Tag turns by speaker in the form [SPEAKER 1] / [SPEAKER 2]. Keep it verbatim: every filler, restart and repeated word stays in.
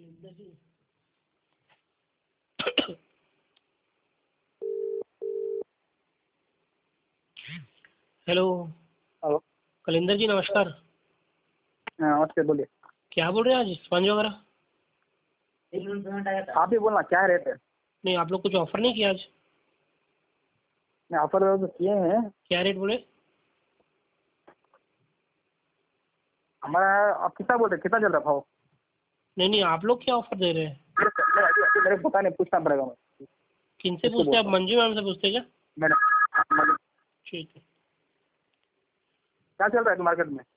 [SPEAKER 1] Hello.
[SPEAKER 2] Hello.
[SPEAKER 1] कलिंदर जी नमस्कार।
[SPEAKER 2] नमस्ते, बोलिए।
[SPEAKER 1] क्या बोल रहे हैं आज स्पंज वगैरह?
[SPEAKER 2] आप ही बोलना, क्या रेट है?
[SPEAKER 1] नहीं, आप लोग कुछ ऑफर नहीं किया आज?
[SPEAKER 2] नहीं, ऑफर तो किए हैं।
[SPEAKER 1] क्या रेट बोले?
[SPEAKER 2] हमारा आप कितना बोल रहे, कितना चल रहा भाव?
[SPEAKER 1] नहीं नहीं, आप लोग क्या ऑफर दे रहे हैं?
[SPEAKER 2] मेरे मेरे को पता नहीं, पूछना पड़ेगा।
[SPEAKER 1] किनसे
[SPEAKER 2] किसको
[SPEAKER 1] पूछते हैं आप?
[SPEAKER 2] बोलता हूँ?
[SPEAKER 1] मंजू मैम से पूछते हैं क्या?
[SPEAKER 2] मैडम,
[SPEAKER 1] ठीक है।
[SPEAKER 2] क्या चल रहा है मार्केट में?